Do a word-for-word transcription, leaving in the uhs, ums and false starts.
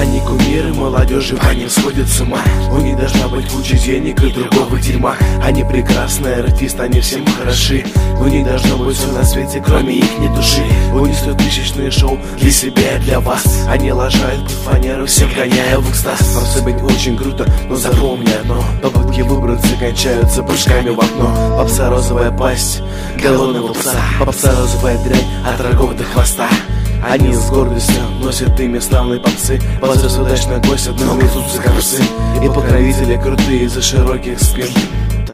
Они кумиры молодежи, по ним сходят с ума. У них должна быть куча денег и другого дерьма. Они прекрасные артисты, они всем хороши. У них должно быть все на свете, кроме их ни души. У них стотысячные шоу для себя и для вас. Они лажают под фанеру, всех гоняя в экстаз. Вам все быть очень круто, но запомни одно: попытки выбраться кончаются прыжками в окно. Попса розовая пасть голодного пса, попса розовая дрянь от рогов до хвоста. Они с гордостью носят имя славной попсы. Ползёс удачно гостят, но везутся как псы. И покровители крутые из-за широких спин.